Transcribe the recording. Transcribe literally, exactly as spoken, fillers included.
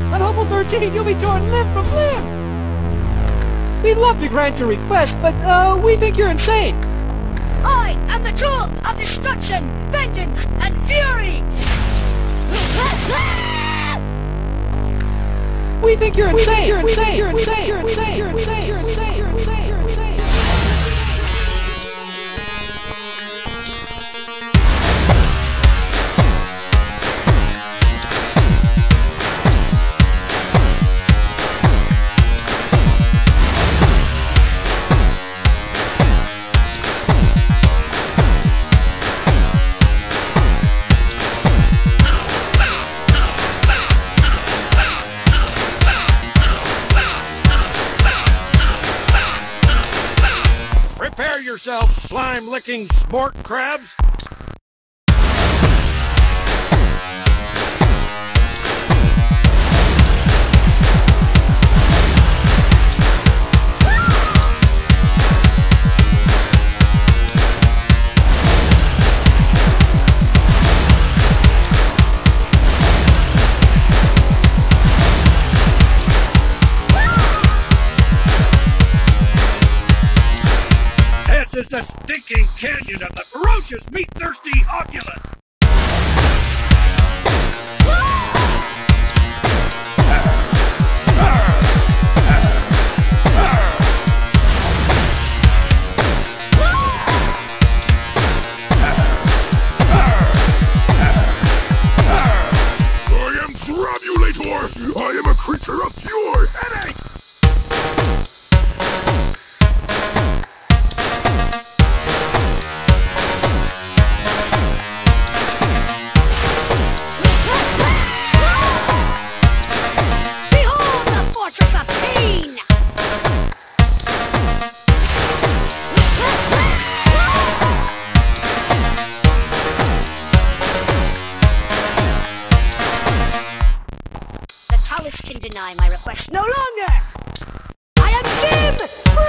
On Hubble thirteen, you'll be torn limb from limb! We'd love to grant your request, but, uh, we think you're insane! I am the tool of destruction, vengeance, and fury! We think you're insane! You're insane! You're insane! You're insane! You're insane! You're insane! You're insane! You're insane! Prepare yourself, slime-licking smort crabs! This is the stinking canyon of the ferocious, meat-thirsty Oculus! I am Throbulator! I am a creature of pure headache! Can deny my request no longer! I am Jim!